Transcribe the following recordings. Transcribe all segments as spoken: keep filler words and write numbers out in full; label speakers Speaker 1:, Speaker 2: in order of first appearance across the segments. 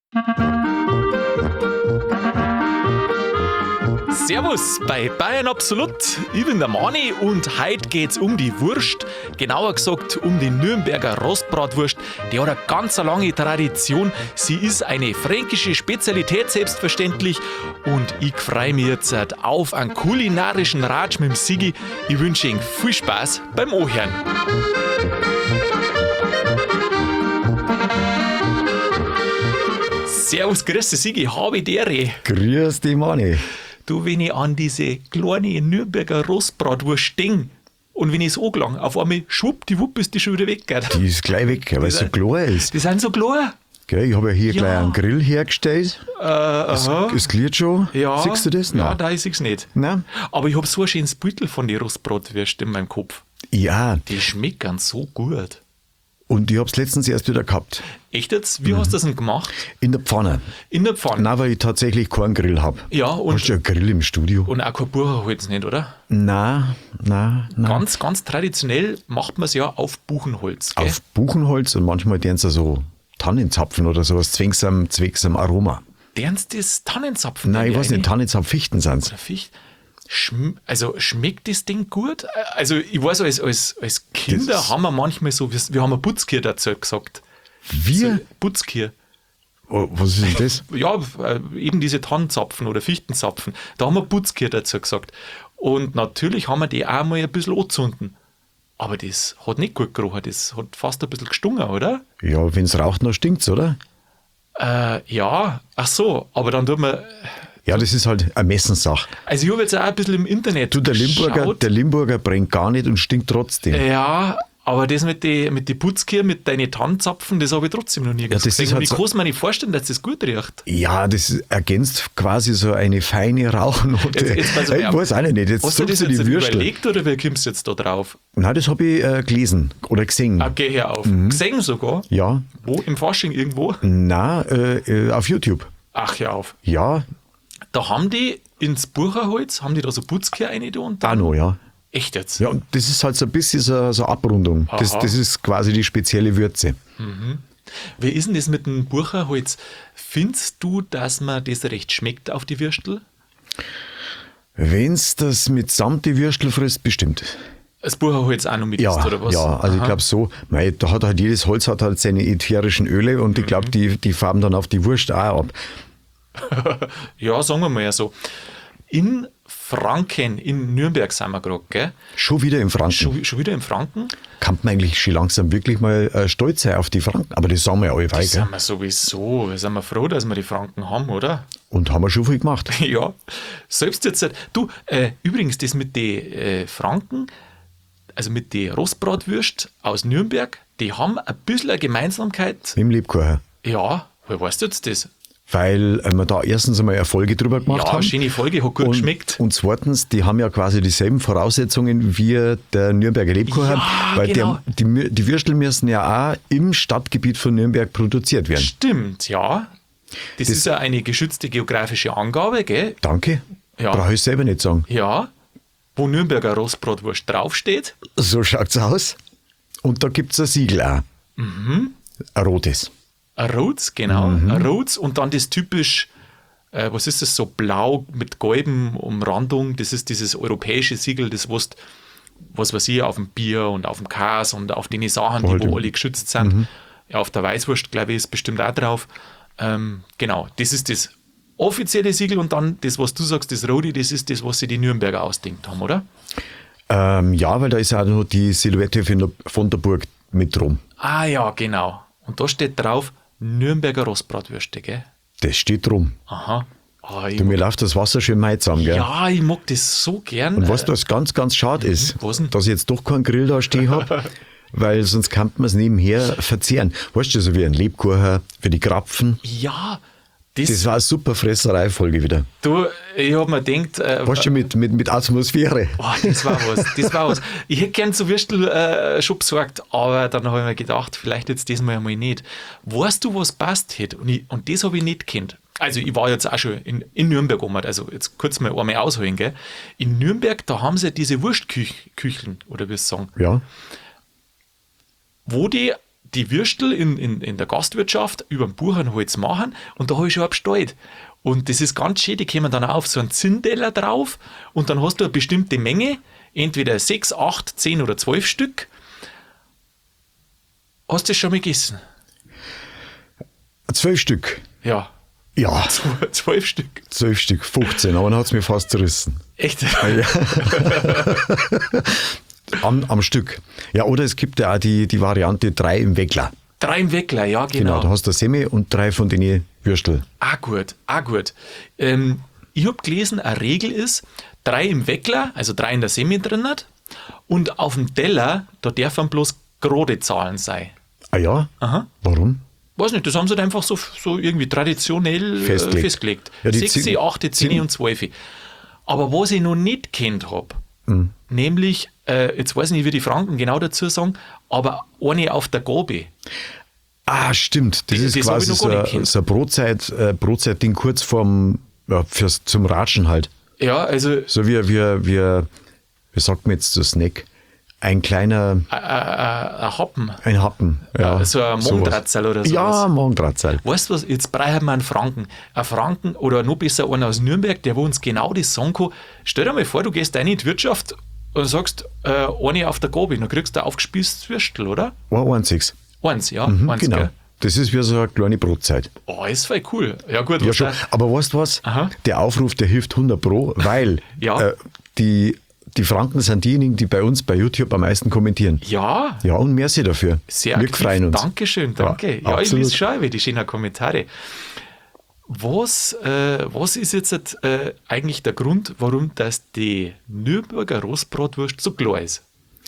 Speaker 1: Servus bei Bayern Absolut. Ich bin der Mani und heute geht's um die Wurst. Genauer gesagt um die Nürnberger Rostbratwurst. Die hat eine ganz lange Tradition. Sie ist eine fränkische Spezialität selbstverständlich. Und ich freue mich jetzt auf einen kulinarischen Ratsch mit dem Sigi. Ich wünsche Ihnen viel Spaß beim Anhören. Servus, grüß dich Sigi, habe die Ehre.
Speaker 2: Grüß dich, Mani.
Speaker 1: Du, wenn ich an diese kleine Nürnberger Rostbratwurst denke und wenn ich es angelang, auf einmal schwuppdiwupp ist die schon wieder weg. Gell?
Speaker 2: Die ist gleich weg, weil es so klar ist.
Speaker 1: Die sind so klar.
Speaker 2: Gell, ich habe ja hier
Speaker 1: Ja.
Speaker 2: gleich einen Grill hergestellt.
Speaker 1: Äh, aha.
Speaker 2: Es gliert schon.
Speaker 1: Ja.
Speaker 2: Siehst du das?
Speaker 1: Ja,
Speaker 2: Nein.
Speaker 1: da ich es nicht.
Speaker 2: Nein?
Speaker 1: Aber ich habe so ein schönes Bild von den Rostbratwürsten in meinem Kopf.
Speaker 2: Ja,
Speaker 1: Die schmecken so gut.
Speaker 2: und ich habe es letztens erst wieder gehabt.
Speaker 1: Echt jetzt? Wie hast du das denn gemacht?
Speaker 2: In der Pfanne.
Speaker 1: In der Pfanne?
Speaker 2: Nein, weil ich tatsächlich keinen Grill habe.
Speaker 1: Ja, und,
Speaker 2: Hast du einen Grill im Studio?
Speaker 1: und auch kein Buchenholz nicht, oder?
Speaker 2: Nein, nein, nein.
Speaker 1: Ganz, ganz traditionell macht man es ja auf Buchenholz. Gell?
Speaker 2: Auf Buchenholz und manchmal deren sie so Tannenzapfen oder sowas, zwecks am, zwecks am Aroma.
Speaker 1: Dernst das Tannenzapfen?
Speaker 2: Nein, ich
Speaker 1: rein?
Speaker 2: weiß nicht, Tannenzapfen, Fichten sind's.
Speaker 1: Oder Ficht. Schm also schmeckt das Ding gut? Also ich weiß, als, als, als Kinder
Speaker 2: Das-
Speaker 1: haben wir manchmal so, wir, wir haben eine Putzkier dazu gesagt.
Speaker 2: Wir?
Speaker 1: Putzkier.
Speaker 2: Oh, was ist denn das?
Speaker 1: Ja, äh, eben diese Tannenzapfen oder Fichtenzapfen. Da haben wir Putzkier dazu gesagt. Und natürlich haben wir die auch mal ein bisschen angezündet. Aber das hat nicht gut gerochen, das hat fast ein bisschen gestunken, oder?
Speaker 2: Ja, wenn's raucht, dann stinkt's, oder?
Speaker 1: Äh, ja, ach so, aber dann tut man,
Speaker 2: Ja, das ist halt eine Messenssache.
Speaker 1: also ich habe jetzt auch ein bisschen im Internet
Speaker 2: Du, der Limburger,
Speaker 1: geschaut.
Speaker 2: der Limburger brennt gar nicht und stinkt trotzdem.
Speaker 1: Ja, aber das mit den mit die Putzkier, mit deinen Tannenzapfen, das habe ich trotzdem noch nie
Speaker 2: das
Speaker 1: gesehen.
Speaker 2: ist
Speaker 1: Und
Speaker 2: halt
Speaker 1: ich
Speaker 2: so-
Speaker 1: kann es mir nicht vorstellen, dass das gut riecht.
Speaker 2: Ja, das ergänzt quasi so eine feine Rauchnote.
Speaker 1: Jetzt- jetzt pass mal
Speaker 2: ich
Speaker 1: auf.
Speaker 2: weiß auch nicht, jetzt
Speaker 1: Hast du das
Speaker 2: suchst du
Speaker 1: jetzt
Speaker 2: die Würstel.
Speaker 1: überlegt oder wie kommst du jetzt da drauf?
Speaker 2: Nein, das habe ich äh, gelesen oder gesehen.
Speaker 1: Ah, geh her auf.
Speaker 2: Mhm.
Speaker 1: Gesehen sogar?
Speaker 2: Ja,
Speaker 1: Wo? Im Fasching irgendwo?
Speaker 2: nein, äh, äh, auf YouTube.
Speaker 1: Ach, hör auf.
Speaker 2: Ja,
Speaker 1: Da haben die ins Bucherholz, haben die da so Putzkier rein da und
Speaker 2: auch
Speaker 1: dann.
Speaker 2: noch, ja.
Speaker 1: Echt jetzt?
Speaker 2: Ja, und das ist halt so ein bisschen so, so Abrundung. Das,
Speaker 1: Aha.
Speaker 2: das ist quasi die spezielle Würze.
Speaker 1: Wie ist denn das mit dem Bucherholz? Findest du, dass man das recht schmeckt auf die Würstel?
Speaker 2: Wenn's das mitsamt die Würstel frisst, bestimmt.
Speaker 1: Das Bucherholz auch noch mit
Speaker 2: Ja,
Speaker 1: isst, oder was?
Speaker 2: ja, also ich
Speaker 1: Aha.
Speaker 2: glaube so, mei, da hat halt jedes Holz hat halt seine ätherischen Öle und ich
Speaker 1: Mhm.
Speaker 2: glaube, die, die farben dann auf die Wurst auch ab.
Speaker 1: Ja, sagen wir mal ja so. In Franken, in Nürnberg sind wir gerade, gell?
Speaker 2: Schon wieder im Franken.
Speaker 1: Schon, schon wieder in Franken?
Speaker 2: Kann man eigentlich schon langsam wirklich mal äh, stolz sein auf die Franken. Aber das sagen wir ja alle
Speaker 1: Da
Speaker 2: weit, gell?
Speaker 1: sind wir sowieso, da sind wir froh, dass wir die Franken haben, oder?
Speaker 2: Und haben wir schon viel gemacht.
Speaker 1: Ja, selbst jetzt, du, äh, übrigens, das mit den äh, Franken, also mit den Rostbratwürst aus Nürnberg, die haben ein bisschen eine Gemeinsamkeit.
Speaker 2: Mit dem Lebkuchen.
Speaker 1: Ja, woher weißt du jetzt das?
Speaker 2: Weil äh, wir da erstens einmal Erfolge drüber gemacht
Speaker 1: Ja,
Speaker 2: haben.
Speaker 1: schöne Folge, hat gut
Speaker 2: und,
Speaker 1: geschmeckt.
Speaker 2: Und zweitens, die haben ja quasi dieselben Voraussetzungen wie der Nürnberger Lebkuchen.
Speaker 1: Ja,
Speaker 2: weil
Speaker 1: genau.
Speaker 2: der, die, Mü- die Würstel müssen ja auch im Stadtgebiet von Nürnberg produziert werden.
Speaker 1: Stimmt, ja. Das, ist ja eine geschützte geografische Angabe, gell?
Speaker 2: Danke.
Speaker 1: Ja.
Speaker 2: Brauche ich selber nicht sagen.
Speaker 1: Ja. Wo Nürnberger Rostbratwurst draufsteht.
Speaker 2: So schaut's aus. Und da gibt's ein Siegel auch.
Speaker 1: Mhm.
Speaker 2: Ein rotes.
Speaker 1: Ein Rotes, genau.
Speaker 2: Mhm.
Speaker 1: Ein Rotes und dann das typisch, äh, was ist das, so blau mit gelbem Umrandung. Das ist dieses europäische Siegel, das was, was weiß ich, auf dem Bier und auf dem Käse und auf den Sachen, die
Speaker 2: Halt
Speaker 1: wo
Speaker 2: im-
Speaker 1: alle geschützt sind. Ja, auf der Weißwurst, glaube ich, ist bestimmt auch drauf. Ähm, genau, das ist das offizielle Siegel und dann das, was du sagst, das Rote, das ist das, was sie die Nürnberger ausdenkt haben, oder?
Speaker 2: Ähm, ja, weil da ist auch noch die Silhouette von der, von der Burg mit drum.
Speaker 1: Ah ja, genau. Und da steht drauf Nürnberger Rostbratwürste, gell?
Speaker 2: Das steht drum.
Speaker 1: Aha. Ah, ich
Speaker 2: Du, mir läuft das Wasser schön mal zusammen, gell?
Speaker 1: Ja, ich mag das so gern.
Speaker 2: Und was das ganz, ganz schade ist,
Speaker 1: was denn?
Speaker 2: dass ich jetzt doch keinen Grill da stehen habe, weil sonst kann man es nebenher verzehren. Weißt du, so wie ein Lebkuchen für die Krapfen.
Speaker 1: Ja, das,
Speaker 2: Das war eine super Fresserei-Folge wieder.
Speaker 1: du, ich hab mir gedacht, äh,
Speaker 2: Weißt du, mit, mit, mit Atmosphäre.
Speaker 1: oh, das war was, das war was. Ich hätte gern so Würstel äh, schon besorgt, aber dann habe ich mir gedacht, vielleicht jetzt diesmal einmal nicht. Weißt du, was passt hätte? Und, ich, und das habe ich nicht gekannt. Also ich war jetzt auch schon in, in Nürnberg um, also jetzt kurz mal einmal ausholen, gell? In Nürnberg, da haben sie diese Wurstkücheln, oder wie sie sagen,
Speaker 2: Ja.
Speaker 1: wo die die Würstel in, in, in der Gastwirtschaft über dem Buchenholz machen und da habe ich schon bestellt. Und das ist ganz schön, die kommen dann auf so einen Zinnteller drauf und dann hast du eine bestimmte Menge, entweder sechs, acht, zehn oder zwölf Stück. Hast du das schon mal gegessen?
Speaker 2: Zwölf Stück.
Speaker 1: Ja.
Speaker 2: Ja,
Speaker 1: Zwölf Stück.
Speaker 2: zwölf Stück, fünfzehn, aber dann hat es mir fast zerrissen.
Speaker 1: Echt?
Speaker 2: Ja. am, am Stück. Ja, oder es gibt ja auch die, die Variante drei im Weckler.
Speaker 1: Drei im Weckler, ja, genau.
Speaker 2: Genau, da hast du eine Semme und drei von den Würstel.
Speaker 1: Ah, gut, ah, gut. Ähm, ich habe gelesen, eine Regel ist, drei im Weckler, also drei in der Semme drin hat, und auf dem Teller, da dürfen bloß gerade Zahlen sein.
Speaker 2: Ah ja?
Speaker 1: Aha.
Speaker 2: Warum?
Speaker 1: Weiß nicht, das haben sie dann einfach so, so irgendwie traditionell
Speaker 2: Festgelegt.
Speaker 1: äh, festgelegt.
Speaker 2: Ja, die
Speaker 1: sechs,
Speaker 2: Zin-
Speaker 1: acht, zehn
Speaker 2: Zin-
Speaker 1: und zwölf. Aber was ich noch nicht kennt habe,
Speaker 2: Mhm.
Speaker 1: nämlich, äh, jetzt weiß ich nicht, wie die Franken genau dazu sagen, aber eine auf der Gabe.
Speaker 2: Ah, stimmt. Das
Speaker 1: Das-
Speaker 2: ist
Speaker 1: das hab
Speaker 2: quasi
Speaker 1: ich noch gar
Speaker 2: so,
Speaker 1: nicht
Speaker 2: ein-
Speaker 1: gekannt.
Speaker 2: so ein Brotzeit, äh, Brotzeitding kurz vorm, ja, fürs, zum Ratschen halt.
Speaker 1: Ja, also
Speaker 2: So wie, wie, wie, wie sagt man jetzt so Snack? Ein kleiner,
Speaker 1: äh, äh, ein Happen.
Speaker 2: ein Happen. Ja,
Speaker 1: so ein
Speaker 2: sowas.
Speaker 1: Mondratzel oder sowas.
Speaker 2: Ja, Mondratzel.
Speaker 1: Weißt du was, jetzt brauchen wir einen Franken. Ein Franken oder noch besser einer aus Nürnberg, der wo uns genau das sagen kann. Stell dir mal vor, du gehst rein in die Wirtschaft und sagst, äh, eine auf der Gabe, dann kriegst du ein aufgespießtes Würstel, oder?
Speaker 2: War einziges.
Speaker 1: Eins, ja,
Speaker 2: Mhm,
Speaker 1: eins,
Speaker 2: genau.
Speaker 1: gell?
Speaker 2: Das ist wie so eine kleine Brotzeit.
Speaker 1: Oh, ist voll cool. Ja gut,
Speaker 2: Ja,
Speaker 1: was
Speaker 2: schon.
Speaker 1: da-
Speaker 2: Aber weißt du was?
Speaker 1: Aha.
Speaker 2: Der Aufruf, der hilft hundert Pro, weil
Speaker 1: Ja.
Speaker 2: äh, die, die Franken sind diejenigen, die bei uns bei YouTube am meisten kommentieren.
Speaker 1: Ja,
Speaker 2: Ja, und merci dafür.
Speaker 1: sehr
Speaker 2: Wir
Speaker 1: aktiv.
Speaker 2: freuen uns.
Speaker 1: Dankeschön, danke.
Speaker 2: Ja,
Speaker 1: Ja, ich
Speaker 2: absolut.
Speaker 1: lese schon über die schönen Kommentare. Was, äh, was ist jetzt äh, eigentlich der Grund, warum das die Nürnberger Rostbratwurst so klar ist?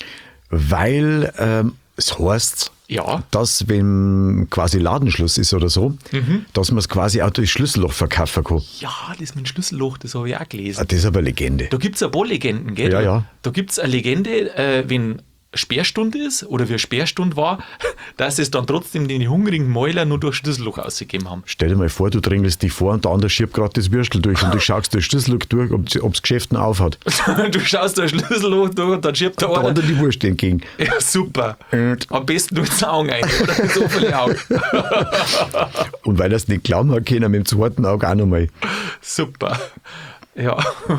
Speaker 2: Weil ähm, es heißt,
Speaker 1: Ja,
Speaker 2: dass wenn quasi Ladenschluss ist oder so,
Speaker 1: Mhm.
Speaker 2: dass man es quasi auch durch Schlüsselloch verkaufen kann.
Speaker 1: ja, das mit dem Schlüsselloch, das habe ich auch gelesen.
Speaker 2: Ah, das ist aber eine Legende.
Speaker 1: Da gibt es ein paar Legenden, gell?
Speaker 2: Ja, ja.
Speaker 1: Da gibt es eine Legende, äh, wenn Sperrstunde ist oder wie Sperrstunde war, dass es dann trotzdem den hungrigen Mäuler nur durch Schlüsselloch ausgegeben haben.
Speaker 2: Stell dir mal vor, du drängelst dich vor und der andere schiebt gerade das Würstel durch und du schaust durch Schlüsselloch durch, ob das Geschäft noch aufhat.
Speaker 1: Du schaust da ein Schlüsselloch durch und dann schiebt der
Speaker 2: Der
Speaker 1: einer.
Speaker 2: andere die Wurst entgegen.
Speaker 1: Ja, super.
Speaker 2: Und-
Speaker 1: Am besten nur ins Auge rein, oder? So viele Augen.
Speaker 2: Und weil das nicht glauben hat können, mit dem zweiten Auge auch nochmal.
Speaker 1: Super. Ja.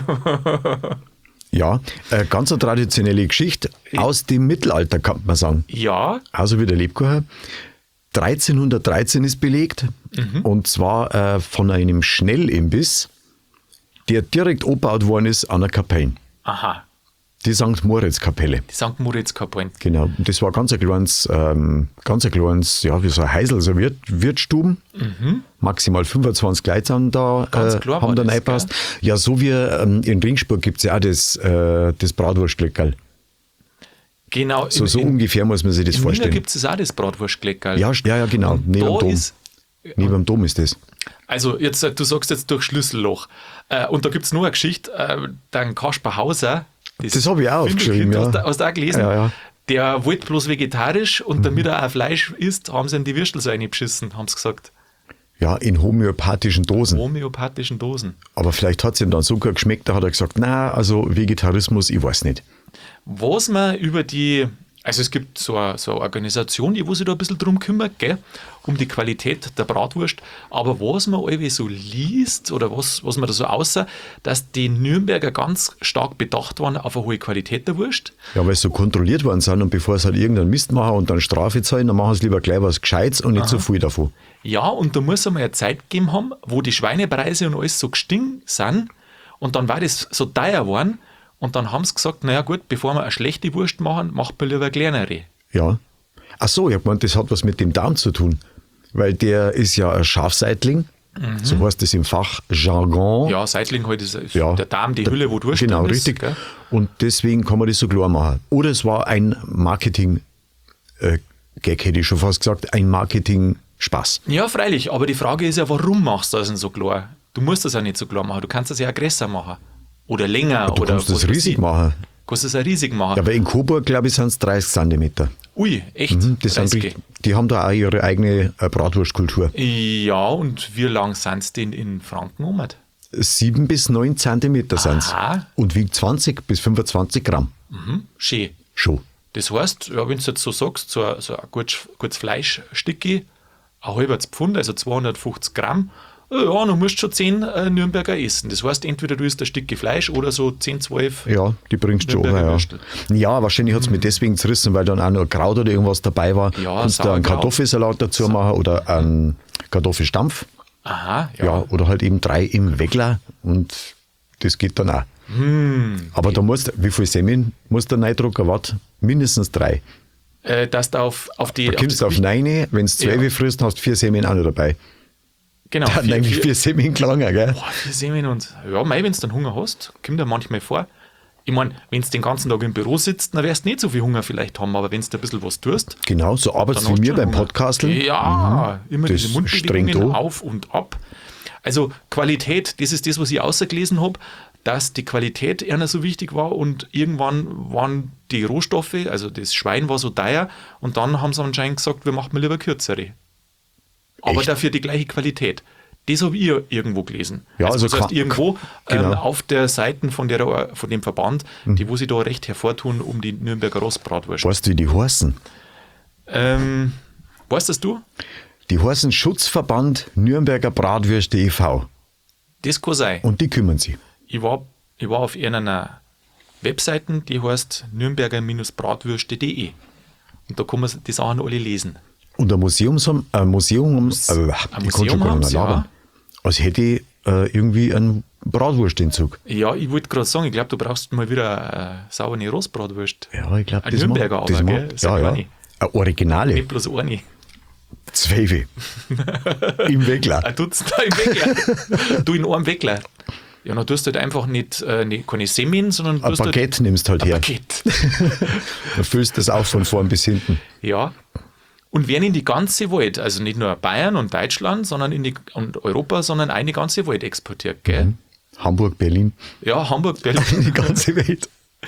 Speaker 2: Ja, äh, ganz eine traditionelle Geschichte aus dem Mittelalter, kann man sagen.
Speaker 1: Ja,
Speaker 2: Also wie der Lebkuchen. dreizehnhundertdreizehn ist belegt, und zwar äh, von einem Schnellimbiss, der direkt angebaut worden ist an einer Kapelle.
Speaker 1: aha.
Speaker 2: Die Sankt Moritz-Kapelle.
Speaker 1: Die Sankt Moritz-Kapellen.
Speaker 2: Genau. Und das war ganz ein kleines, ähm, ganz ein kleines, ja, wie so ein Heisel, so Wirt, Wirtsstuben. Maximal fünfundzwanzig Leute sind da,
Speaker 1: Ganz
Speaker 2: äh,
Speaker 1: klar war
Speaker 2: haben da
Speaker 1: das,
Speaker 2: reingepasst. Ja, so wie ähm, in Ringsburg gibt es ja auch das, äh, das Bratwurstleckerl.
Speaker 1: Genau.
Speaker 2: So,
Speaker 1: in,
Speaker 2: so
Speaker 1: in,
Speaker 2: ungefähr muss man sich das
Speaker 1: in Wiener
Speaker 2: vorstellen.
Speaker 1: gibt es auch das Bratwurstgleckerl.
Speaker 2: Ja, ja, ja, genau.
Speaker 1: Und
Speaker 2: Neben
Speaker 1: da
Speaker 2: dem Dom.
Speaker 1: ist,
Speaker 2: Neben dem Dom ist das.
Speaker 1: also jetzt, äh, du sagst jetzt durch Schlüsselloch. Äh, und da gibt es noch eine Geschichte, äh, den Kasper Hauser.
Speaker 2: Das habe ich auch aufgeschrieben,
Speaker 1: Hast,
Speaker 2: ja.
Speaker 1: du- hast du auch gelesen?
Speaker 2: Ja, ja.
Speaker 1: Der wollte bloß vegetarisch und damit er auch Fleisch isst, haben sie in die Würstel so reingeschissen, haben sie gesagt.
Speaker 2: Ja, in homöopathischen Dosen.
Speaker 1: Homöopathischen Dosen.
Speaker 2: Aber vielleicht hat es ihm dann so gut geschmeckt, da hat er gesagt, na, also Vegetarismus, ich weiß nicht.
Speaker 1: Was man über die, also es gibt so eine, so eine Organisation, die wo sich da ein bisschen drum kümmert, gell, um die Qualität der Bratwurst, aber was man irgendwie so liest oder was, was man da so aussah, dass die Nürnberger ganz stark bedacht waren auf eine hohe Qualität der Wurst.
Speaker 2: Ja, weil sie so kontrolliert worden sind und bevor sie halt irgendeinen Mist machen und dann Strafe zahlen, dann machen sie lieber gleich was Gescheites und nicht so viel davon.
Speaker 1: Ja, und da muss einmal eine Zeit gegeben haben, wo die Schweinepreise und alles so gestiegen sind und dann war das so teuer geworden und dann haben sie gesagt, naja gut, bevor wir eine schlechte Wurst machen, macht man lieber eine kleinere.
Speaker 2: Ja. Ach so, ich hab gemeint, das hat was mit dem Darm zu tun. Weil der ist ja ein Schafseitling, so heißt es im Fachjargon.
Speaker 1: Ja, Seitling halt ist ist
Speaker 2: Ja.
Speaker 1: der Darm, die Hülle, wo du
Speaker 2: Genau, richtig.
Speaker 1: Gell?
Speaker 2: Und deswegen kann man das so klar machen. Oder es war ein Marketing-Gag, hätte ich schon fast gesagt, ein Marketing-Spaß.
Speaker 1: Ja, freilich, aber die Frage ist ja, warum machst du das denn so klar? Du musst das ja nicht so klar machen, du kannst das ja auch größer machen. Oder länger.
Speaker 2: Du
Speaker 1: oder
Speaker 2: kannst das
Speaker 1: was weiß
Speaker 2: riesig
Speaker 1: ich.
Speaker 2: machen.
Speaker 1: Du kannst das auch riesig machen.
Speaker 2: Ja, aber in Coburg, glaube ich, sind es dreißig Zentimeter.
Speaker 1: Ui, echt?
Speaker 2: Mhm, das sind,
Speaker 1: dreißig.
Speaker 2: richtig- die haben da auch ihre eigene äh, Bratwurstkultur.
Speaker 1: Ja, und wie lang sind es denn in Franken um?
Speaker 2: Sieben bis neun Zentimeter sind es.
Speaker 1: Aha.
Speaker 2: Und wiegt zwanzig bis fünfundzwanzig Gramm.
Speaker 1: Mhm, schön.
Speaker 2: Schon.
Speaker 1: Das heißt, ja, wenn du jetzt so sagst, so ein, so ein gutes, gutes Fleischstücki, ein halbes Pfund, also zweihundertfünfzig Gramm, ja, dann musst du schon zehn äh, Nürnberger essen. Das heißt, entweder du isst ein Stückchen Fleisch oder so zehn, zwölf.
Speaker 2: Ja, die bringst du schon. Ja. ja, wahrscheinlich hat es mich deswegen zerrissen, weil dann auch noch Kraut oder irgendwas dabei war.
Speaker 1: Ja,
Speaker 2: kannst du einen Kartoffelsalat dazu machen oder einen Kartoffelstampf.
Speaker 1: Aha, ja.
Speaker 2: ja. Oder halt eben drei im Weckler und das geht dann auch.
Speaker 1: Hm.
Speaker 2: Aber da musst wie viel Semmeln musst du reindrucken? Warte, mindestens drei.
Speaker 1: Äh, dass du auf, auf die.
Speaker 2: Da kommst du auf neun, wenn du zwölf ja. frisst, hast du vier Semmeln auch noch dabei.
Speaker 1: Genau.
Speaker 2: Dann vier, eigentlich vier Semmeln gelangen, gell?
Speaker 1: Boah, vier Semmeln und. Ja, mei, wenn du dann Hunger hast, kommt dir manchmal vor. Ich meine, wenn du den ganzen Tag im Büro sitzt, dann wirst du nicht so viel Hunger vielleicht haben, aber wenn du ein bisschen was tust.
Speaker 2: Genau, so arbeitest du wie mir beim Podcasteln.
Speaker 1: Ja, mhm. immer
Speaker 2: das
Speaker 1: diese Mundbewegungen auf und ab. Also Qualität, das ist das, was ich ausgelesen habe, dass die Qualität eher so wichtig war und irgendwann waren die Rohstoffe, also das Schwein war so teuer und dann haben sie anscheinend gesagt, wir machen mal lieber kürzere. Aber
Speaker 2: Echt?
Speaker 1: dafür die gleiche Qualität. Das habe ich irgendwo gelesen.
Speaker 2: Ja,
Speaker 1: also,
Speaker 2: also
Speaker 1: das heißt,
Speaker 2: kann,
Speaker 1: irgendwo
Speaker 2: genau.
Speaker 1: ähm, auf der Seite von, der, von dem Verband, mhm. die wo sie da recht hervortun um die Nürnberger Rostbratwurst.
Speaker 2: Weißt du, wie die heißen?
Speaker 1: Ähm, weißt das du?
Speaker 2: Die heißen Schutzverband Nürnberger Bratwürste e V.
Speaker 1: Das kann sein.
Speaker 2: Und die kümmern sich.
Speaker 1: Ich war, ich war auf einer Webseite, die heißt nürnberger Bratwürste punkt de. Und da kann man die Sachen alle lesen.
Speaker 2: Und ein Museum, ein Museum,
Speaker 1: Mus-
Speaker 2: äh,
Speaker 1: ein
Speaker 2: ich
Speaker 1: Museum
Speaker 2: kann
Speaker 1: haben
Speaker 2: schon
Speaker 1: sie,
Speaker 2: gar nicht
Speaker 1: ja.
Speaker 2: labern. Als hätte ich äh, irgendwie einen Bratwurstentzug.
Speaker 1: Ja, ich wollte gerade sagen, ich glaube, du brauchst mal wieder eine saubere Rostbratwurst.
Speaker 2: Ja, ich glaube,
Speaker 1: Ein
Speaker 2: das
Speaker 1: Nürnberger
Speaker 2: macht,
Speaker 1: aber,
Speaker 2: das
Speaker 1: gell?
Speaker 2: macht,
Speaker 1: Sag
Speaker 2: ja, ja.
Speaker 1: eine.
Speaker 2: Eine Originale.
Speaker 1: Nicht bloß eine.
Speaker 2: Zwölfe. Im Weckler.
Speaker 1: Ein Dutzend im Weckler. Du in einem Weckler. Ja, dann tust du halt einfach nicht, äh, nicht keine Semmeln, sondern
Speaker 2: Ein
Speaker 1: tust
Speaker 2: Paket
Speaker 1: halt
Speaker 2: nimmst halt
Speaker 1: ein
Speaker 2: her.
Speaker 1: Paket.
Speaker 2: Dann füllst du das auch von vorn bis hinten.
Speaker 1: Ja. Und werden in die ganze Welt, also nicht nur Bayern und Deutschland, sondern in die und Europa, sondern eine ganze Welt exportiert, gell?
Speaker 2: Mhm. Hamburg, Berlin.
Speaker 1: Ja, Hamburg, Berlin.
Speaker 2: Die ganze Welt.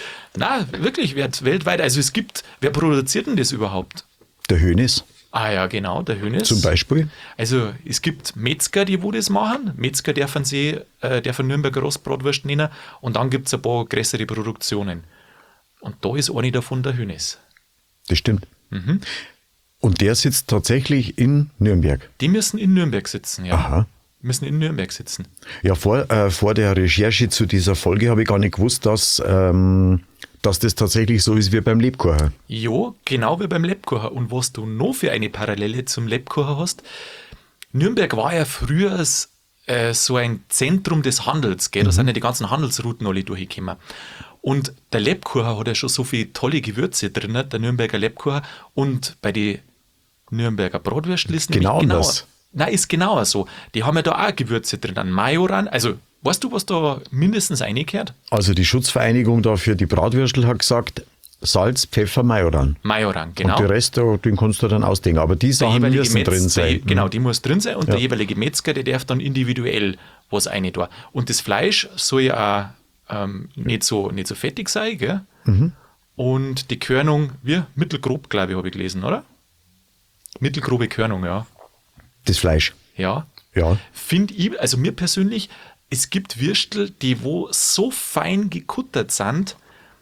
Speaker 1: Na, wirklich, wird weltweit. Also es gibt, wer produziert denn das überhaupt?
Speaker 2: Der Hönes
Speaker 1: Ah ja, genau, der Hönes.
Speaker 2: zum Beispiel.
Speaker 1: Also es gibt Metzger, die wo das machen. Metzger dürfen sie, äh, dürfen Nürnberger Rostbratwurst nennen. Und dann gibt es ein paar größere Produktionen. Und da ist eine davon der Hönes.
Speaker 2: Das stimmt.
Speaker 1: Mhm.
Speaker 2: Und der sitzt tatsächlich in Nürnberg.
Speaker 1: Die müssen in Nürnberg sitzen, ja.
Speaker 2: Aha.
Speaker 1: Müssen in Nürnberg sitzen.
Speaker 2: Ja, vor, äh, vor der Recherche zu dieser Folge habe ich gar nicht gewusst, dass, ähm, dass das tatsächlich so ist wie beim Lebkuchen.
Speaker 1: Jo, genau wie beim Lebkuchen. Und was du noch für eine Parallele zum Lebkuchen hast, Nürnberg war ja früher äh, so ein Zentrum des Handels, gell? Da
Speaker 2: Mhm.
Speaker 1: sind ja die ganzen Handelsrouten alle durchgekommen. Und der Lebkuchen hat ja schon so viele tolle Gewürze drin, der Nürnberger Lebkuchen. Und bei den Nürnberger Bratwürstel ist
Speaker 2: Genau
Speaker 1: nämlich genauer.
Speaker 2: anders.
Speaker 1: Nein, ist genauer so. Die haben ja da auch Gewürze drin, ein Majoran. Also, weißt du, was da mindestens reingehört?
Speaker 2: Also die Schutzvereinigung da für die Bratwürstel hat gesagt, Salz, Pfeffer, Majoran.
Speaker 1: Majoran, genau.
Speaker 2: Und die Rest, da, den kannst du dann ausdenken. Aber die
Speaker 1: Der
Speaker 2: Sachen
Speaker 1: jeweilige
Speaker 2: müssen
Speaker 1: Metz-
Speaker 2: drin sein.
Speaker 1: Der, genau, die muss drin sein und
Speaker 2: Ja.
Speaker 1: der jeweilige Metzger, der darf dann individuell was rein tun. Und das Fleisch soll ja auch ähm, nicht, so, nicht so fettig sein, gell?
Speaker 2: Mhm.
Speaker 1: Und die Körnung, wie mittelgrob, glaube ich, habe ich gelesen, oder? Mittelgrobe Körnung, ja.
Speaker 2: Das Fleisch.
Speaker 1: Ja.
Speaker 2: Ja.
Speaker 1: Finde ich, also mir persönlich, es gibt Würstel, die wo so fein gekuttert sind,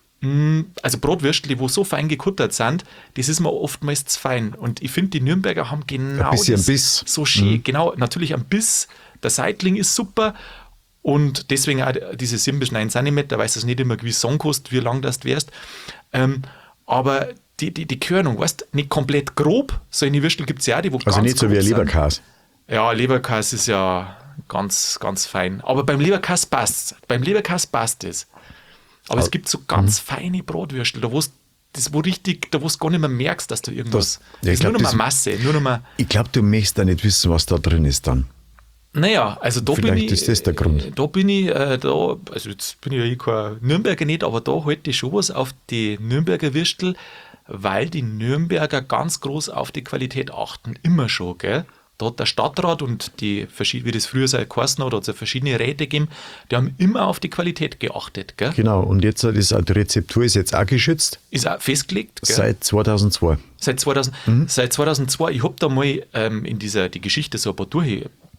Speaker 1: mh, also Bratwürstel, die wo so fein gekuttert sind, das ist mir oftmals zu fein. Und ich finde, die Nürnberger haben genau
Speaker 2: Ein bisschen
Speaker 1: das
Speaker 2: Biss.
Speaker 1: so schön. Genau, natürlich ein Biss. Der Seitling ist super. Und deswegen auch diese sieben bis neun Zentimeter, weißt du nicht immer, wie Song kostet, wie lang das du wärst. Ähm, aber die, die, die Körnung, weißt du, nicht komplett grob. So eine Würstel gibt es ja auch, die wo
Speaker 2: Also
Speaker 1: ganz
Speaker 2: nicht so wie
Speaker 1: grob
Speaker 2: ein
Speaker 1: sind.
Speaker 2: Leberkäse.
Speaker 1: Ja, Leberkäse ist ja ganz, ganz fein. Aber beim Leberkäse passt es. Beim Leberkäse passt es. Aber
Speaker 2: Also,
Speaker 1: es gibt so ganz feine Bratwürstel, da wo das wo richtig, da wo du gar nicht mehr merkst, dass du irgendwas.
Speaker 2: Das-
Speaker 1: Das,
Speaker 2: ja, ich
Speaker 1: ist
Speaker 2: glaub,
Speaker 1: nur noch
Speaker 2: das-
Speaker 1: mal Masse, nur noch mal.
Speaker 2: Ich glaube, du möchtest da nicht wissen, was da drin ist dann.
Speaker 1: Naja, also da
Speaker 2: Vielleicht
Speaker 1: bin ich.
Speaker 2: ist das der Grund.
Speaker 1: Da bin ich, äh, da, also jetzt bin ich ja eh kein Nürnberger nicht, aber da halte ich schon was auf die Nürnberger Würstel, weil die Nürnberger ganz groß auf die Qualität achten. Immer schon, gell? Da hat der Stadtrat und die, verschied- wie das früher sei geheißen hat, hat es ja verschiedene Räte gegeben, die haben immer auf die Qualität geachtet, gell?
Speaker 2: Genau. Und jetzt ist auch die Rezeptur ist jetzt auch geschützt.
Speaker 1: Ist auch festgelegt, gell?
Speaker 2: Seit zweitausendzwei.
Speaker 1: Seit zweitausend,
Speaker 2: Mhm.
Speaker 1: seit zweitausendzwei, ich habe da mal ähm, in dieser die Geschichte so ein paar durch,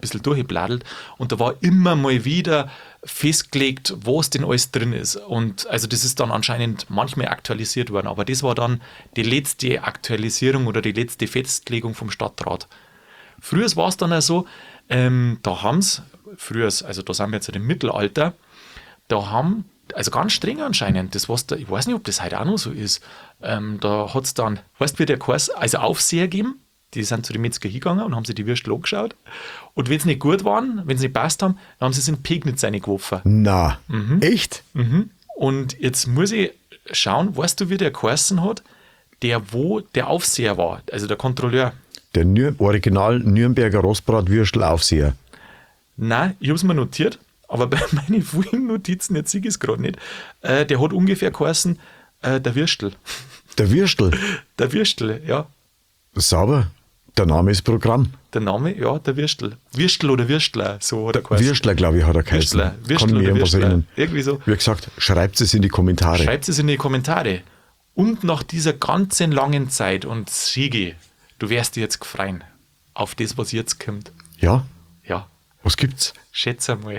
Speaker 1: bisschen durchgebladelt und da war immer mal wieder festgelegt, was denn alles drin ist. Und also das ist dann anscheinend manchmal aktualisiert worden, aber das war dann die letzte Aktualisierung oder die letzte Festlegung vom Stadtrat. Früher war es dann auch so, ähm, da haben es, früher, also da sind wir jetzt im Mittelalter, da haben, also ganz streng anscheinend, das was da, ich weiß nicht, ob das heute auch noch so ist, ähm, da hat es dann, weißt du, wie der Kurs, also Aufseher gegeben, die sind zu den Metzger hingegangen und haben sich die Würstel angeschaut. Und wenn sie nicht gut waren, wenn sie nicht passt haben, dann haben sie es in Pegnitz reingeworfen.
Speaker 2: Na, echt?
Speaker 1: Mhm. Und jetzt muss ich schauen, weißt du, wie der geheißen hat, der wo der Aufseher war, also der Kontrolleur.
Speaker 2: Der Nür Original Nürnberger Rostbratwürstel-Aufseher.
Speaker 1: Nein, ich habe es mir notiert, aber bei meinen vielen Notizen, jetzt sehe ich es gerade nicht, äh, der hat ungefähr geheißen, äh, der Würstel.
Speaker 2: Der Würstel?
Speaker 1: Der Würstel, ja.
Speaker 2: Sauber. Der Name ist Programm.
Speaker 1: Der Name, ja, der Würstel. Würstel oder Würstler, so hat er geheißen.
Speaker 2: Würstler, glaube ich, hat er geheißen.
Speaker 1: Würstler, Würstel
Speaker 2: Kann mich
Speaker 1: oder
Speaker 2: irgendwas
Speaker 1: Würstler.
Speaker 2: erinnern.
Speaker 1: Irgendwie so.
Speaker 2: Wie gesagt, schreibt es in die Kommentare.
Speaker 1: Schreibt es in die Kommentare. Und nach dieser ganzen langen Zeit und Siege, du wirst dich jetzt gefreien auf das, was jetzt kommt.
Speaker 2: Ja?
Speaker 1: Ja,
Speaker 2: Was gibt's?
Speaker 1: schätze mal.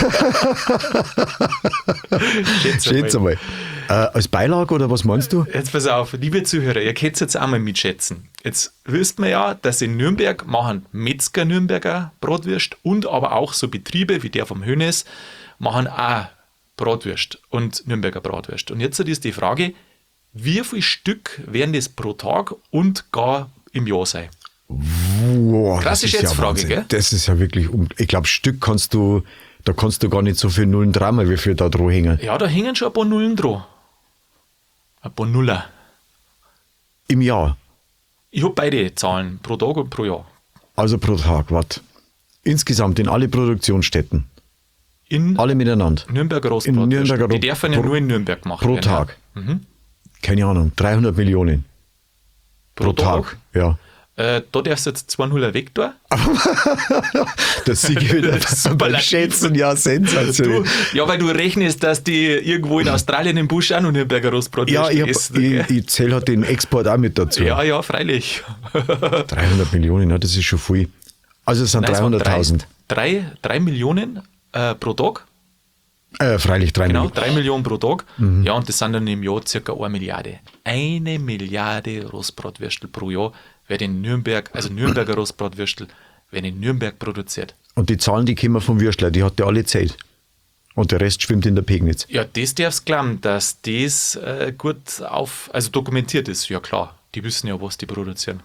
Speaker 2: Schätz einmal. Äh, als Beilage oder was meinst du?
Speaker 1: Jetzt pass auf, liebe Zuhörer, ihr könnt jetzt auch mal mitschätzen. Jetzt wisst man ja, dass in Nürnberg machen Metzger Nürnberger Bratwürst und aber auch so Betriebe wie der vom Hönes machen auch Bratwürst und Nürnberger Bratwürst. Und jetzt ist die Frage, wie viel Stück werden das pro Tag und gar im Jahr sein?
Speaker 2: Wow,
Speaker 1: Krasse
Speaker 2: das ist
Speaker 1: Schätzfrage,
Speaker 2: Wahnsinn.
Speaker 1: gell?
Speaker 2: Das ist ja wirklich, um, ich glaube, Stück kannst du, da kannst du gar nicht so viel Nullen dran, wie viel da dran hängen.
Speaker 1: Ja, da hängen schon ein paar Nullen dran. Ein paar Nuller.
Speaker 2: Im Jahr.
Speaker 1: Ich habe beide Zahlen, pro Tag und pro Jahr.
Speaker 2: Also pro Tag, was? Insgesamt in alle Produktionsstätten.
Speaker 1: In
Speaker 2: Alle miteinander.
Speaker 1: Nürnberger
Speaker 2: In
Speaker 1: Rostbratwürste.
Speaker 2: Nürnberger
Speaker 1: Die
Speaker 2: Ro-
Speaker 1: dürfen ja
Speaker 2: pro-
Speaker 1: nur in Nürnberg machen.
Speaker 2: Pro
Speaker 1: werden,
Speaker 2: Tag.
Speaker 1: Ja. Mhm.
Speaker 2: Keine Ahnung, dreihundert Millionen. Pro, Tag. Ja.
Speaker 1: Äh, da darfst du jetzt zwei Nuller weg tun.
Speaker 2: Das Sieg wieder beim
Speaker 1: Superlativ.
Speaker 2: Schätzen, ja, sensationell.
Speaker 1: Du, ja, weil du rechnest, dass die irgendwo in Australien im Busch auch noch Nürnberger Rostbratwürste
Speaker 2: Ja, ich,
Speaker 1: essen.
Speaker 2: hab,
Speaker 1: gell?
Speaker 2: ich, ich zähle halt den Export auch mit dazu.
Speaker 1: ja, ja, freilich.
Speaker 2: dreihundert Millionen, ja, das ist schon viel. Also es sind
Speaker 1: Nein, es waren
Speaker 2: dreihunderttausend.
Speaker 1: Drei, drei Millionen äh, pro Tag.
Speaker 2: Äh, freilich drei
Speaker 1: Genau,
Speaker 2: Millionen.
Speaker 1: drei Millionen pro Tag.
Speaker 2: Mhm.
Speaker 1: Ja, und das sind dann im Jahr circa eine Milliarde. Eine Milliarde Rostbratwürstel pro Jahr wird in Nürnberg, also Nürnberger Rostbratwürstel, werden in Nürnberg produziert.
Speaker 2: Und die Zahlen, die kommen vom Würstler, die hat der alle zählt. Und der Rest schwimmt in der Pegnitz.
Speaker 1: Ja, das darfst du glauben, dass das äh, gut auf, also dokumentiert ist. Ja klar, die wissen ja, was die produzieren.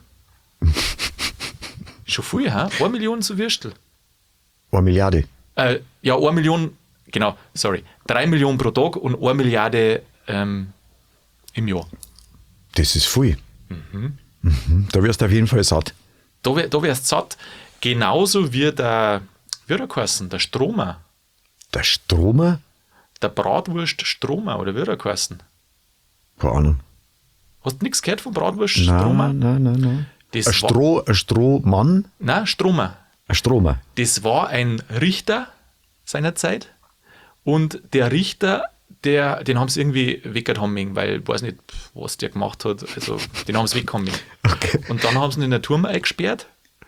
Speaker 1: Schon viel, ha? Eine Million zu Würstel.
Speaker 2: Eine Milliarde.
Speaker 1: Äh, ja, eine Million, genau, sorry. Drei Millionen pro Tag und eine Milliarde ähm, im Jahr.
Speaker 2: Das ist viel. Mhm. Mhm. Da wirst du auf jeden Fall satt.
Speaker 1: Da, wär, da wärst du satt. Genauso wie der, wie der geheißen, der Stromer.
Speaker 2: Der Stromer?
Speaker 1: Der Bratwurst Stromer, oder wie der geheißen?
Speaker 2: Keine Ahnung.
Speaker 1: Hast du nichts gehört von Bratwurst Stromer?
Speaker 2: Nein, nein, nein, nein.
Speaker 1: Das
Speaker 2: Ein,
Speaker 1: war-
Speaker 2: Stroh, ein Strohmann,
Speaker 1: Nein, Stromer.
Speaker 2: ein Stromer.
Speaker 1: Das war ein Richter seiner Zeit und der Richter, der, den haben sie irgendwie weggehauen, weil ich weiß nicht, was der gemacht hat. Also, den haben sie weggehauen.
Speaker 2: Okay.
Speaker 1: Und dann haben sie ihn in der Turm eingesperrt.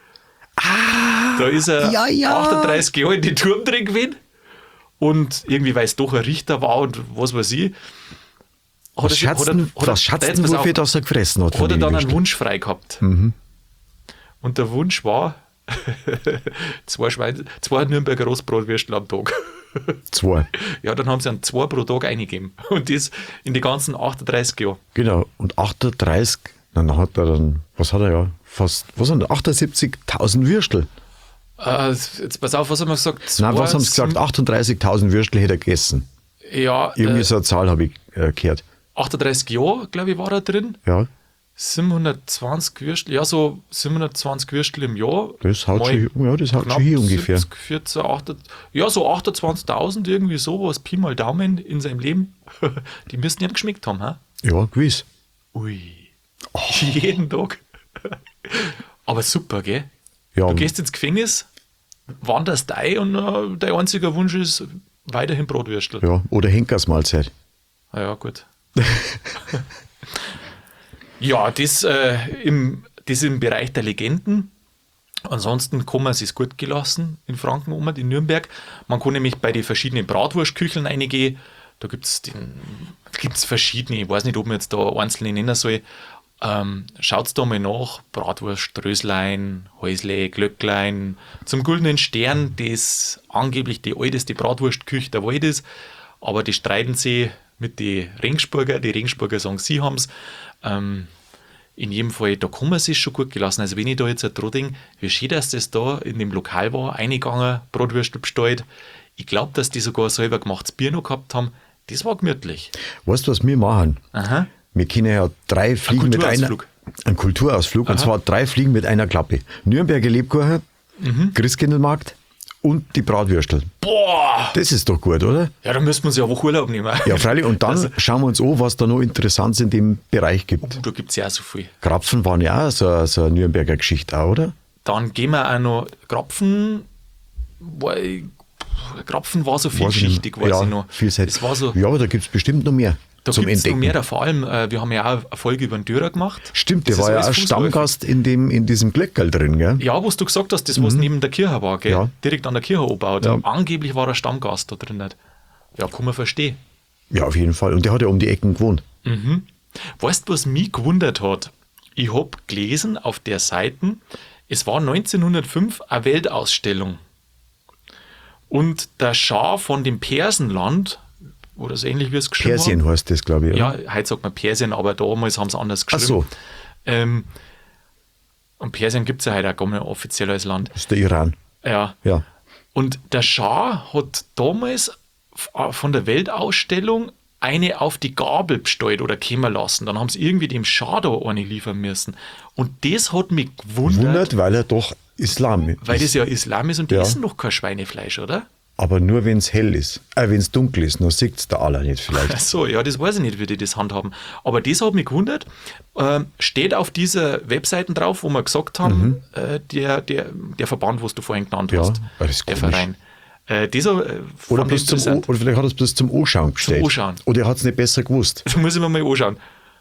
Speaker 1: Ah, da ist er
Speaker 2: ja, ja.
Speaker 1: achtunddreißig Jahre in die Turm drin gewesen. Und irgendwie, weil es doch ein Richter war und was weiß ich. Hat
Speaker 2: Was
Speaker 1: er-
Speaker 2: schätzt
Speaker 1: hat er-
Speaker 2: denn,
Speaker 1: hat er-
Speaker 2: was schätzt
Speaker 1: jetzt
Speaker 2: denn,
Speaker 1: pass
Speaker 2: wie
Speaker 1: auf,
Speaker 2: viel das er gefressen hat? von
Speaker 1: hat er
Speaker 2: den
Speaker 1: dann einen
Speaker 2: Würsteln?
Speaker 1: Wunsch frei gehabt.
Speaker 2: Mhm.
Speaker 1: Und der Wunsch war zwei, Schwein, zwei Nürnberger Rostbratwürstel am Tag.
Speaker 2: Zwei.
Speaker 1: Ja, dann haben sie einen zwei pro Tag eingegeben. Und das in die ganzen achtunddreißig Jahre.
Speaker 2: Genau. Und achtunddreißig, dann hat er dann, was hat er ja? Fast, was sind das? achtundsiebzigtausend Würstel.
Speaker 1: Äh, jetzt pass auf, was haben wir gesagt?
Speaker 2: Nein, was
Speaker 1: Zwei,
Speaker 2: haben sie gesagt? achtunddreißigtausend Würstel hätte er gegessen.
Speaker 1: Ja,
Speaker 2: Irgendwie
Speaker 1: äh,
Speaker 2: so eine Zahl habe ich äh, gehört.
Speaker 1: achtunddreißig Jahre, glaube ich, war er drin.
Speaker 2: Ja,
Speaker 1: siebenhundertzwanzig Würstel, ja, so siebenhundertzwanzig Würstel im Jahr.
Speaker 2: das haut,
Speaker 1: Mal
Speaker 2: schon, ja, das haut
Speaker 1: knapp
Speaker 2: schon hier ungefähr.
Speaker 1: siebzig, vierzehn, achtzig, ja, so achtundzwanzigtausend, irgendwie sowas, Pi mal Daumen in seinem Leben. Die müssen ihm geschmeckt haben, ha?
Speaker 2: Ja, gewiss.
Speaker 1: Ui. Jeden Tag. Aber super, gell?
Speaker 2: Ja,
Speaker 1: Du gehst ins Gefängnis, wanderst ein und äh, dein einziger Wunsch ist weiterhin Bratwürstel.
Speaker 2: ja, oder Henkersmahlzeit.
Speaker 1: Ah ja, gut. Ja, das, äh, im, das im Bereich der Legenden. Ansonsten kann man es sich gut gelassen in Franken um, in Nürnberg. Man kann nämlich bei den verschiedenen Bratwurstkücheln reingehen. Da gibt es verschiedene, ich weiß nicht, ob man jetzt da einzelne nennen soll. Ähm, schaut da mal nach, Bratwurst, Röslein, Häusle, Glöcklein, zum Goldenen Stern, das angeblich die älteste Bratwurstküche der Welt ist, aber die streiten sich mit den Ringsburger, die Ringsburger sagen, sie haben es. Ähm, in jedem Fall, da kann man sich schon gut gelassen. Also wenn ich da jetzt dran denke, wie schön, dass das da in dem Lokal war, eingegangen, Bratwürstel bestellt. Ich glaube, dass die sogar selber gemachtes Bier noch gehabt haben. Das war gemütlich.
Speaker 2: Weißt du, was wir machen?
Speaker 1: Aha.
Speaker 2: Wir können ja drei Fliegen mit einer... Ein Kulturausflug. Aha. Und zwar drei Fliegen mit einer Klappe. Nürnberger Lebkuchen, mhm. Christkindlmarkt und die Bratwürstel.
Speaker 1: Boah!
Speaker 2: Das ist doch gut, oder?
Speaker 1: Ja, dann müssen wir uns ja auch Urlaub nehmen.
Speaker 2: Ja, freilich. Und dann also, schauen wir uns an, was da noch Interessantes in dem Bereich gibt.
Speaker 1: Oh, da gibt es ja auch so viel.
Speaker 2: Krapfen waren ja auch so, so eine Nürnberger Geschichte, auch, oder?
Speaker 1: Dann gehen wir auch noch... Krapfen... War, Krapfen war so vielschichtig, weiß
Speaker 2: ja,
Speaker 1: ich noch.
Speaker 2: Vielseitig.
Speaker 1: Das war so,
Speaker 2: ja, aber da gibt es bestimmt noch mehr.
Speaker 1: Da
Speaker 2: zum
Speaker 1: gibt's
Speaker 2: Entdecken.
Speaker 1: noch mehr. Vor allem, äh, wir haben ja auch eine Folge über den Dürer gemacht.
Speaker 2: Stimmt, der
Speaker 1: das
Speaker 2: war ja auch Stammgast in, dem, in diesem Glöckerl drin, gell?
Speaker 1: Ja, was du gesagt hast, das was mhm. neben der Kirche war, gell?
Speaker 2: Ja.
Speaker 1: Direkt an der Kirche angebaut.
Speaker 2: Ja.
Speaker 1: Angeblich war er Stammgast da drin. Nicht. Ja, kann man verstehen.
Speaker 2: Ja, auf jeden Fall. Und der hat ja um die Ecken gewohnt.
Speaker 1: Mhm. Weißt du, was mich gewundert hat? Ich habe gelesen auf der Seite, es war neunzehnhundertfünf eine Weltausstellung. Und der Schah von dem Persenland, oder so ähnlich wie es geschrieben
Speaker 2: Persien
Speaker 1: haben.
Speaker 2: heißt das, glaube ich.
Speaker 1: Ja, heute sagt man Persien, aber damals haben sie anders geschrieben.
Speaker 2: Ach so.
Speaker 1: Ähm, und Persien gibt es ja heute auch gar nicht offiziell als Land.
Speaker 2: Das ist der Iran.
Speaker 1: Ja.
Speaker 2: ja.
Speaker 1: Und der Schah hat damals von der Weltausstellung eine auf die Gabel bestellt oder kommen lassen. Dann haben sie irgendwie dem Schah da eine liefern müssen. Und das hat mich gewundert.
Speaker 2: Wundert, weil er doch Islam ist.
Speaker 1: Weil das ja Islam ist und die
Speaker 2: ja.
Speaker 1: essen noch kein Schweinefleisch, oder?
Speaker 2: Aber nur wenn es hell ist. Äh, wenn es dunkel ist, dann sieht es der Allah nicht vielleicht.
Speaker 1: Ach so, ja, das weiß ich nicht, wie die das handhaben. Aber das hat mich gewundert. Ähm, steht auf dieser Webseiten drauf, wo wir gesagt haben, mhm. äh, der, der, der Verband, was du vorhin genannt
Speaker 2: ja,
Speaker 1: hast,
Speaker 2: das ist
Speaker 1: der
Speaker 2: komisch.
Speaker 1: Verein. Äh, dieser, äh,
Speaker 2: oder, bloß zum o- oder vielleicht hat er es bloß zum Anschauen bestellt.
Speaker 1: Zum Anschauen.
Speaker 2: Oder er hat es nicht besser gewusst.
Speaker 1: Da muss ich mir mal anschauen.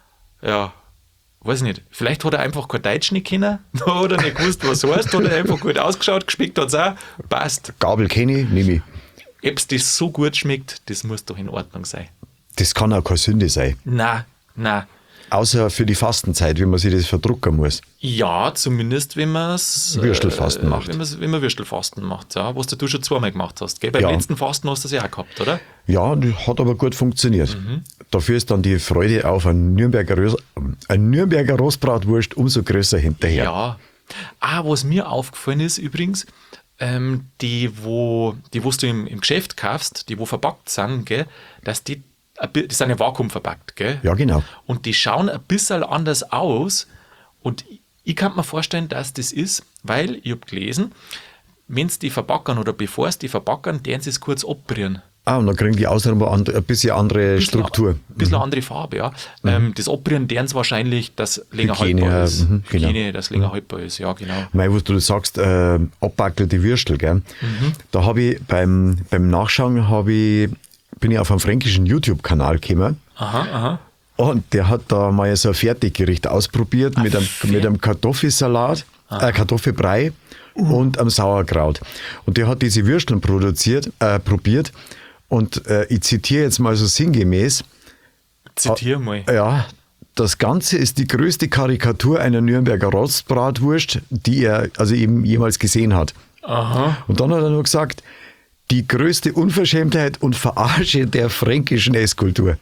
Speaker 1: Ja, weiß ich nicht. Vielleicht hat er einfach kein Deutsch nicht kennen oder nicht gewusst, was heißt. Hat er einfach gut ausgeschaut, geschmeckt hat es auch. Passt.
Speaker 2: Gabel kenne ich, nehme ich.
Speaker 1: Ob es das so gut schmeckt, das muss doch in Ordnung sein.
Speaker 2: Das kann auch keine Sünde sein.
Speaker 1: Nein, nein.
Speaker 2: Außer für die Fastenzeit, wenn man sich das verdrucken muss.
Speaker 1: Ja, zumindest wenn man es...
Speaker 2: Würstelfasten
Speaker 1: äh,
Speaker 2: macht.
Speaker 1: Wenn, wenn man Würstelfasten macht, ja, was du schon zweimal gemacht hast. Gell? Beim
Speaker 2: ja.
Speaker 1: letzten Fasten hast du das ja auch gehabt, oder?
Speaker 2: Ja, das hat aber gut funktioniert. Mhm. Dafür ist dann die Freude auf ein Nürnberger, Ros- ein Nürnberger Rostbratwurst umso größer hinterher.
Speaker 1: Ja. Ah, was mir aufgefallen ist übrigens, ähm, die, wo, die, wo du im, im Geschäft kaufst, die wo verpackt sind, gell, dass die, die sind ja vakuumverpackt, gell?
Speaker 2: Ja, genau.
Speaker 1: Und die schauen ein bisschen anders aus. Und ich, ich kann mir vorstellen, dass das ist, weil, ich habe gelesen, wenn es die verpackern oder bevor es die verpackern, deren sie es kurz abbrühen.
Speaker 2: Ah, und dann kriegen die außenrum ein bisschen andere
Speaker 1: bisschen,
Speaker 2: Struktur.
Speaker 1: Ein bisschen mhm. andere Farbe, ja. Mhm. Ähm, das Abbrühen deren es wahrscheinlich, dass länger Hygiene, haltbar ist.
Speaker 2: Mhm, genau.
Speaker 1: Hygiene, dass länger mhm. haltbar ist, ja, genau.
Speaker 2: Mei, was du sagst, äh, abbackelte Würstel, gell? Mhm. Da habe ich beim, beim Nachschauen habe ich, bin ich auf einen fränkischen YouTube-Kanal gekommen.
Speaker 1: Aha, aha.
Speaker 2: Und der hat da mal so ein Fertiggericht ausprobiert mit einem, mit einem Kartoffelsalat, äh, Kartoffelbrei uh. und einem Sauerkraut. Und der hat diese Würsteln produziert, äh, probiert. Und äh, ich zitiere jetzt mal so sinngemäß.
Speaker 1: Zitiere mal.
Speaker 2: Ja, das Ganze ist die größte Karikatur einer Nürnberger Rostbratwurst, die er also eben jemals gesehen hat.
Speaker 1: Aha.
Speaker 2: Und dann hat er nur gesagt, die größte Unverschämtheit und Verarsche der fränkischen Esskultur.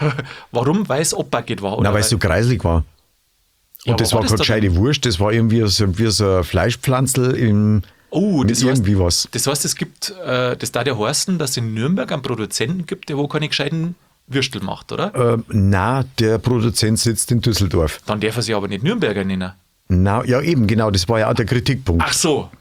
Speaker 1: Warum? Weil es abbacket war? Oder
Speaker 2: Na, weil es so kreislig war. Und ja, das war, war keine gescheite Wurst, das war irgendwie so, wie so ein Fleischpflanzl im
Speaker 1: Oh, das
Speaker 2: irgendwie
Speaker 1: heißt,
Speaker 2: was.
Speaker 1: Das heißt, es gibt, äh, das darf ja heißen, dass es in Nürnberg einen Produzenten gibt, der wo keine gescheiten Würstel macht, oder?
Speaker 2: Ähm, nein, der Produzent sitzt in Düsseldorf.
Speaker 1: Dann darf er sich aber nicht Nürnberger nennen.
Speaker 2: Na, ja, eben, genau, das war ja auch der Kritikpunkt.
Speaker 1: Ach so.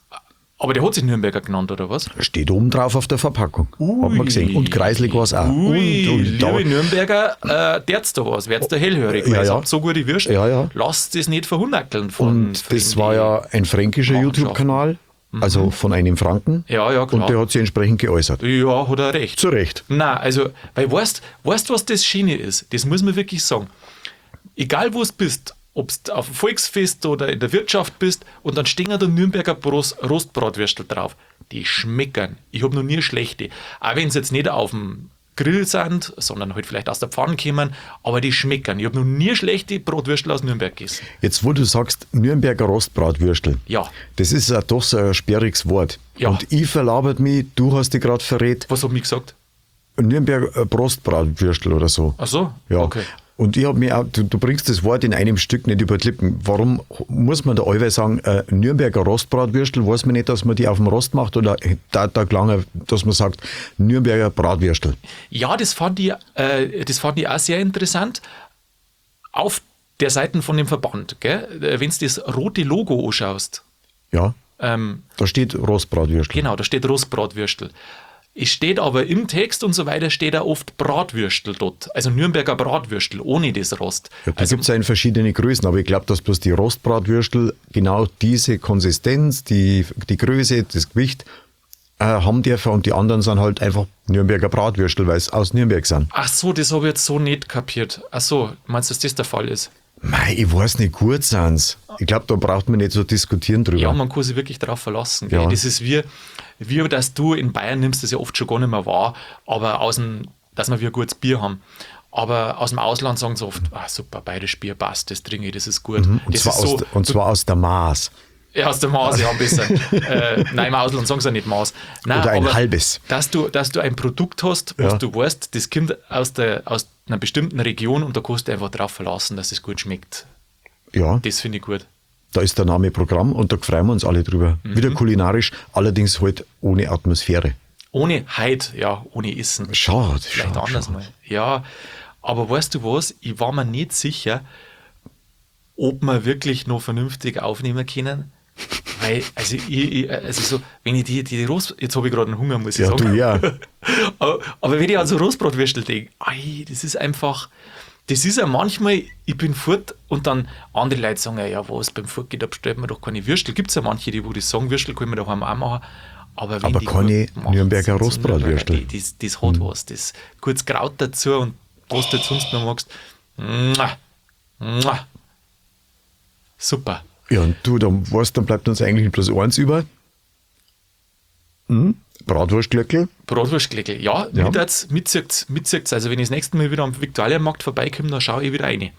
Speaker 1: Aber der hat sich Nürnberger genannt, oder was?
Speaker 2: Steht oben drauf auf der Verpackung.
Speaker 1: Ui,
Speaker 2: hat man gesehen. Und kreislig war es auch.
Speaker 1: Ui,
Speaker 2: und, und
Speaker 1: liebe
Speaker 2: da,
Speaker 1: Nürnberger, äh, dert's da was, werd's da hellhörig, weil
Speaker 2: ja,
Speaker 1: ihr
Speaker 2: ja.
Speaker 1: habt so gute Würste.
Speaker 2: Ja, ja.
Speaker 1: Lasst es nicht verhunderteln von.
Speaker 2: Und das war ja ein fränkischer YouTube-Kanal, mhm. also von einem Franken.
Speaker 1: Ja, ja, klar.
Speaker 2: Und der hat sich entsprechend geäußert.
Speaker 1: Ja, hat er recht.
Speaker 2: Zu Recht.
Speaker 1: Nein, also, weil weißt du, was das Schiene ist? Das muss man wirklich sagen. Egal wo du bist, ob du auf dem Volksfest oder in der Wirtschaft bist und dann stehen da Nürnberger Bros- Rostbratwürstel drauf. Die schmeckern. Ich habe noch nie schlechte. Auch wenn sie jetzt nicht auf dem Grill sind, sondern halt vielleicht aus der Pfanne kommen, aber die schmeckern. Ich habe noch nie schlechte Bratwürstel aus Nürnberg gegessen.
Speaker 2: Jetzt, wo du sagst, Nürnberger Rostbratwürstel,
Speaker 1: Ja.
Speaker 2: das ist ja doch so ein sperriges Wort.
Speaker 1: Ja.
Speaker 2: Und ich verlabert mich, du hast dich gerade verrät,
Speaker 1: Was hab ich gesagt?
Speaker 2: Nürnberger Rostbratwürstel oder so.
Speaker 1: Ach so?
Speaker 2: Ja.
Speaker 1: Okay.
Speaker 2: Und ich habe mir auch, du, du bringst das Wort in einem Stück nicht über die Lippen. Warum muss man da allweil sagen, äh, Nürnberger Rostbratwürstel? Weiß man nicht, dass man die auf dem Rost macht oder da, da klang, dass man sagt, Nürnberger Bratwürstel?
Speaker 1: Ja, das fand ich, äh, das fand ich auch sehr interessant. Auf der Seite von dem Verband, wenn du das rote Logo anschaust,
Speaker 2: Ja,
Speaker 1: ähm,
Speaker 2: da steht Rostbratwürstel.
Speaker 1: genau, da steht Rostbratwürstel. Es steht aber im Text und so weiter, steht auch oft Bratwürstel dort. Also Nürnberger Bratwürstel, ohne das Rost.
Speaker 2: Ja, da
Speaker 1: also,
Speaker 2: gibt es ja in verschiedene Größen, aber ich glaube, dass bloß die Rostbratwürstel genau diese Konsistenz, die, die Größe, das Gewicht äh, haben dürfen und die anderen sind halt einfach Nürnberger Bratwürstel, weil es aus Nürnberg sind.
Speaker 1: ach so, das habe ich jetzt so nicht kapiert. Ach so, meinst du, dass das der Fall ist?
Speaker 2: Mei, ich weiß nicht, gut sind's. Ich glaube, da braucht man nicht so diskutieren drüber.
Speaker 1: Ja, man kann sich wirklich darauf verlassen. Gell?
Speaker 2: Ja.
Speaker 1: Das ist wie, wie, dass du in Bayern nimmst, das ja oft schon gar nicht mehr wahr, aber aus dem, dass wir wie ein gutes Bier haben. Aber aus dem Ausland sagen sie oft, ah, super, bayerisches Bier passt, das trinke ich, das ist gut.
Speaker 2: und,
Speaker 1: das
Speaker 2: zwar
Speaker 1: ist
Speaker 2: aus,
Speaker 1: so,
Speaker 2: de- und zwar aus der Maß.
Speaker 1: ja, aus der Maß, ja, ein bisschen. äh, nein, im Ausland sagen sie ja nicht Maß. Nein,
Speaker 2: Oder ein
Speaker 1: aber
Speaker 2: halbes.
Speaker 1: Dass du, dass du ein Produkt hast, was
Speaker 2: Ja.
Speaker 1: du weißt, das kommt aus, der, aus einer bestimmten Region und da kannst du einfach drauf verlassen, dass es gut schmeckt.
Speaker 2: Ja,
Speaker 1: Das finde ich gut.
Speaker 2: da ist der Name Programm und da freuen wir uns alle drüber.
Speaker 1: Mhm.
Speaker 2: Wieder kulinarisch, allerdings halt ohne Atmosphäre.
Speaker 1: Ohne Heid, ja, ohne Essen.
Speaker 2: Schade,
Speaker 1: Vielleicht
Speaker 2: schade,
Speaker 1: anders
Speaker 2: schade.
Speaker 1: mal. Ja, aber weißt du was? Ich war mir nicht sicher, ob wir wirklich noch vernünftig aufnehmen können. Weil, also, ich, ich, also so, wenn ich die, die Rost, jetzt habe ich gerade einen Hunger, muss ich
Speaker 2: Ja,
Speaker 1: sagen.
Speaker 2: du, ja.
Speaker 1: aber, aber wenn ich an so Rostbratwürstel denke, ei, das ist einfach, das ist ja manchmal, ich bin fort und dann andere Leute sagen, ja, was, beim Fortgehen, da bestellt man doch keine Würstel. Gibt es ja manche, die wo das sagen, Würstel kann man daheim auch machen. Aber, wenn
Speaker 2: Aber
Speaker 1: die
Speaker 2: keine
Speaker 1: gut gemacht
Speaker 2: Nürnberger
Speaker 1: sind, so
Speaker 2: Rostbratwürstel.
Speaker 1: Nürnberger, Das, das hat was. Das kurz Kraut dazu und was du jetzt sonst noch magst. Mua, mua. Super.
Speaker 2: Ja, und du, dann, was, dann bleibt uns eigentlich bloß eins über. Hm? Bratwurstglöckl.
Speaker 1: Bratwurstgleckel, ja,
Speaker 2: Ja.
Speaker 1: mit jetzt, mitzieht's, mitzieht's. Also wenn ich das nächste Mal wieder am Viktualienmarkt vorbeikomme, dann schaue ich wieder rein.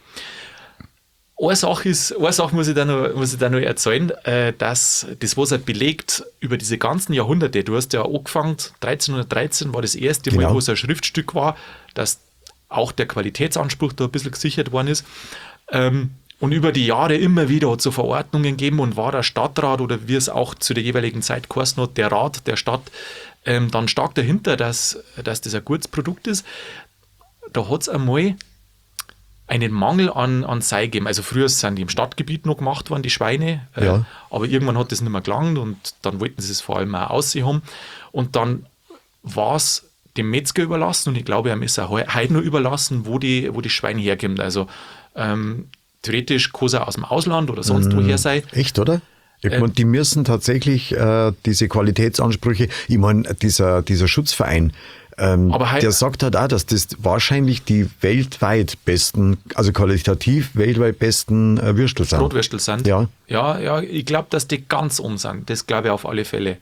Speaker 1: Eine Sache, ist, eine Sache muss ich da noch, muss ich da noch erzählen, äh, dass das, was er belegt über diese ganzen Jahrhunderte, du hast ja angefangen, dreizehnhundertdreizehn war das erste Mal,
Speaker 2: Genau.
Speaker 1: wo es ein Schriftstück war, dass auch der Qualitätsanspruch da ein bisschen gesichert worden ist. Ähm, und über die Jahre immer wieder hat es so Verordnungen gegeben und war der Stadtrat oder wie es auch zu der jeweiligen Zeit geheißen hat, der Rat der Stadt, ähm, dann stark dahinter, dass, dass das ein gutes Produkt ist. Da hat es einmal einen Mangel an, an Sei gegeben. Also früher sind die im Stadtgebiet noch gemacht worden, die Schweine, äh,
Speaker 2: Ja.
Speaker 1: aber irgendwann hat das nicht mehr gelangt und dann wollten sie es vor allem auch aussehen haben. Und dann war es dem Metzger überlassen und ich glaube, er ist auch heu- heute noch überlassen, wo die, wo die Schweine herkommen. Also ähm, theoretisch kann es auch aus dem Ausland oder sonst woher sein.
Speaker 2: Echt, oder? Ich
Speaker 1: Äh,
Speaker 2: mein, die müssen tatsächlich äh, diese Qualitätsansprüche, ich meine, dieser, dieser Schutzverein, ähm,
Speaker 1: Aber halt-
Speaker 2: der sagt halt auch, dass das wahrscheinlich die weltweit besten, also qualitativ weltweit besten äh, Würstel sind.
Speaker 1: Brotwürstel sind.
Speaker 2: Ja.
Speaker 1: Ja, ja, ich glaube, dass die ganz um sind. Das glaube ich auf alle Fälle.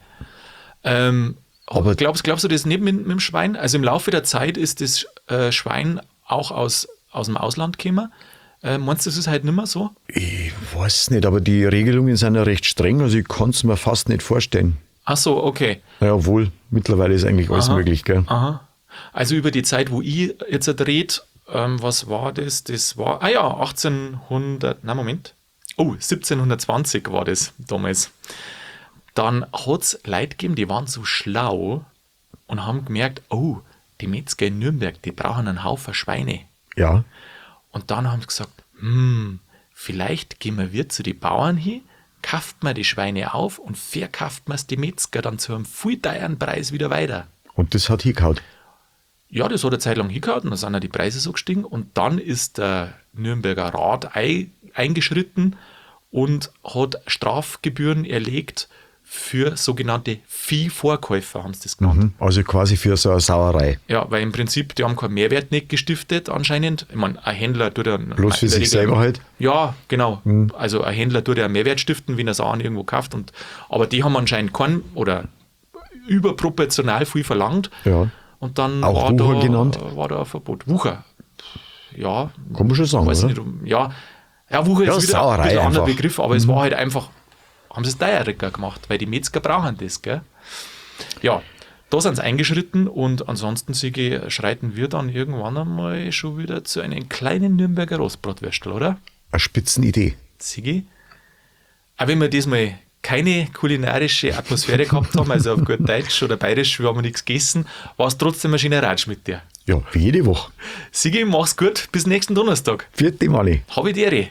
Speaker 1: Ähm,
Speaker 2: Aber-
Speaker 1: glaubst, glaubst du das nicht mit, mit dem Schwein? Also im Laufe der Zeit ist das äh, Schwein auch aus, aus dem Ausland gekommen. Äh, meinst du, das ist halt nicht mehr so?
Speaker 2: Ich weiß nicht, aber die Regelungen sind ja recht streng, also ich kann es mir fast nicht vorstellen.
Speaker 1: Ach so, okay.
Speaker 2: Ja, wohl, mittlerweile ist eigentlich alles
Speaker 1: Aha.
Speaker 2: möglich, gell?
Speaker 1: Aha. Also über die Zeit, wo ich jetzt dreht, ähm, was war das? Das war, ah ja, achtzehnhundert, na Moment. Oh, siebzehnhundertzwanzig war das damals. Dann hat es Leute gegeben, die waren so schlau und haben gemerkt, oh, die Metzger in Nürnberg, die brauchen einen Haufen Schweine.
Speaker 2: Ja.
Speaker 1: Und dann haben sie gesagt, hm, vielleicht gehen wir wieder zu den Bauern hin, kauft man die Schweine auf und verkauft man es die Metzger dann zu einem viel teuren Preis wieder weiter.
Speaker 2: Und das hat hingehauen.
Speaker 1: Ja, das hat eine Zeit lang hingehauen, dann sind auch die Preise so gestiegen und dann ist der Nürnberger Rat ei- eingeschritten und hat Strafgebühren erlegt für sogenannte Viehvorkäufer, haben sie das genannt.
Speaker 2: Mhm. Also quasi für so eine Sauerei.
Speaker 1: Ja, weil im Prinzip, die haben keinen Mehrwert nicht gestiftet anscheinend. Ich meine, ein Händler tut ja...
Speaker 2: Bloß für sich selber halt?
Speaker 1: Ja, genau. Mhm. Also ein Händler tut ja einen Mehrwert stiften, wenn er Sachen irgendwo kauft. Und, aber die haben anscheinend keinen oder überproportional viel verlangt.
Speaker 2: Ja.
Speaker 1: Und dann
Speaker 2: auch
Speaker 1: war,
Speaker 2: Wucher
Speaker 1: da,
Speaker 2: genannt?
Speaker 1: war da ein Verbot. Wucher. Ja.
Speaker 2: Kann man schon sagen,
Speaker 1: weiß
Speaker 2: oder?
Speaker 1: Nicht, ja. ja, Wucher
Speaker 2: Ja,
Speaker 1: ist wieder
Speaker 2: Sauerei
Speaker 1: ein bisschen anderer
Speaker 2: einfach.
Speaker 1: Begriff, aber mhm. es war halt einfach, haben sie es teurer gemacht, weil die Metzger brauchen das, gell? Ja, da sind sie eingeschritten und ansonsten, Sigi, schreiten wir dann irgendwann einmal schon wieder zu einem kleinen Nürnberger Rostbratwürstel, oder?
Speaker 2: Eine Spitzenidee.
Speaker 1: Sigi, auch wenn wir diesmal keine kulinarische Atmosphäre gehabt haben, also auf gut Deutsch oder Bayerisch, wir haben nichts gegessen, war es trotzdem ein schöner Ratsch mit dir.
Speaker 2: Ja, wie jede Woche.
Speaker 1: Sigi, mach's gut, bis nächsten Donnerstag.
Speaker 2: Vierte Mali.
Speaker 1: Hab ich die Ehre.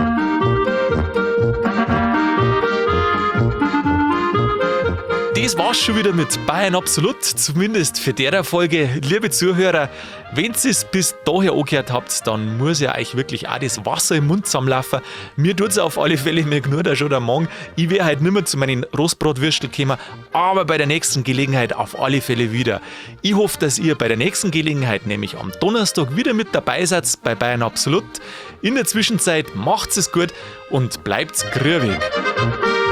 Speaker 1: Das war's schon wieder mit Bayern Absolut, zumindest für der Folge. Liebe Zuhörer, wenn ihr es bis daher angehört habt, dann muss ja euch wirklich auch das Wasser im Mund zusammenlaufen. Mir tut es auf alle Fälle, mir knurrt auch schon der Magen. Ich werde heute nicht mehr zu meinen Rostbratwürstel kommen, aber bei der nächsten Gelegenheit auf alle Fälle wieder. Ich hoffe, dass ihr bei der nächsten Gelegenheit, nämlich am Donnerstag, wieder mit dabei seid bei Bayern Absolut. In der Zwischenzeit macht's es gut und bleibt's grübig.